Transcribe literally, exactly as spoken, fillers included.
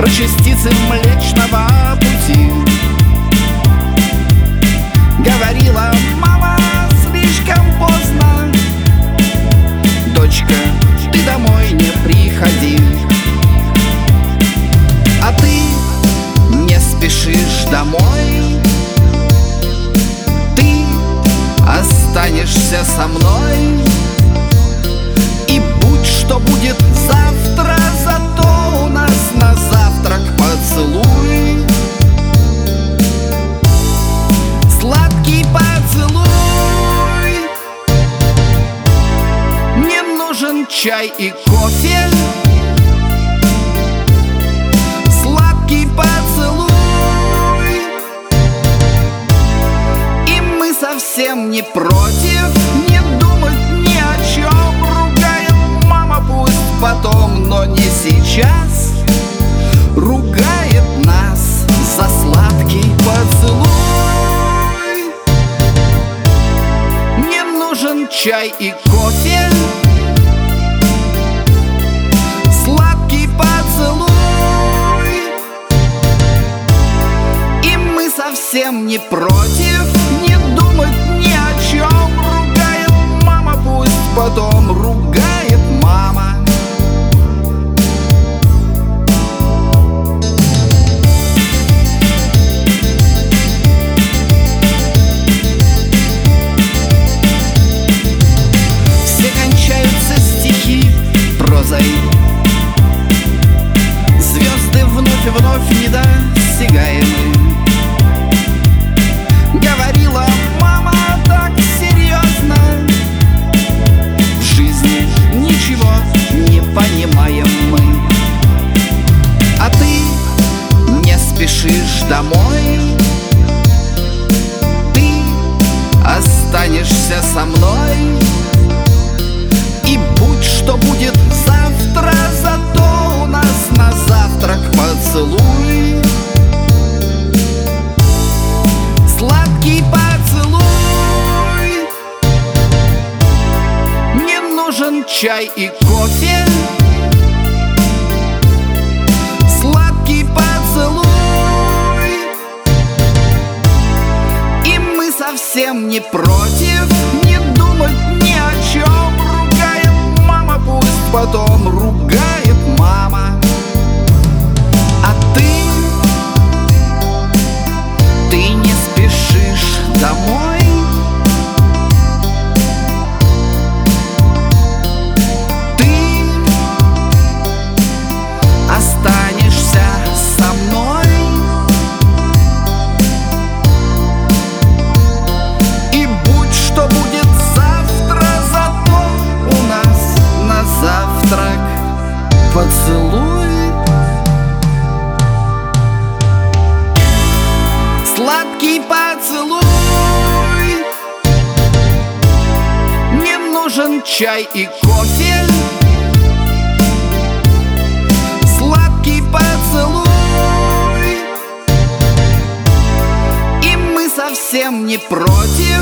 про частицы Млечного Пути. Говорила мама слишком поздно: дочка, ты домой не приходи. А ты не спешишь домой, ты останешься со мной. И будь что будет завтра, зато у нас на завтрак поцелуй. Сладкий поцелуй. Мне нужен чай и кофе. Сладкий поцелуй. И мы совсем не против не думать ни о чем. Ругает мама, пусть потом, но не сейчас. Ругает нас за сладкий поцелуй. Мне нужен чай и кофе. Сладкий поцелуй. И мы совсем не против не думать ни о чем. Ругает мама, пусть потом, ругает мама. Все кончаются стихи прозой, звезды вновь и вновь недосягаемы. Говорила мама так серьезно: в жизни ничего не понимаем мы. А ты не спешишь домой, ты останешься со мной. И будь что будет завтра, зато у нас на завтрак поцелуй. Сладкий поцелуй. Мне нужен чай и кофе. Сладкий поцелуй. И мы совсем не против не думать ни о чем. Ругает мама, пусть потом, ругает мама. А ты, ты не спешишь домой, ты останешься со мной. И будь что будет завтра, зато у нас на завтрак поцелуй. Сладкий поцелуй. Мне нужен чай и кофе. Сладкий поцелуй. И мы совсем не против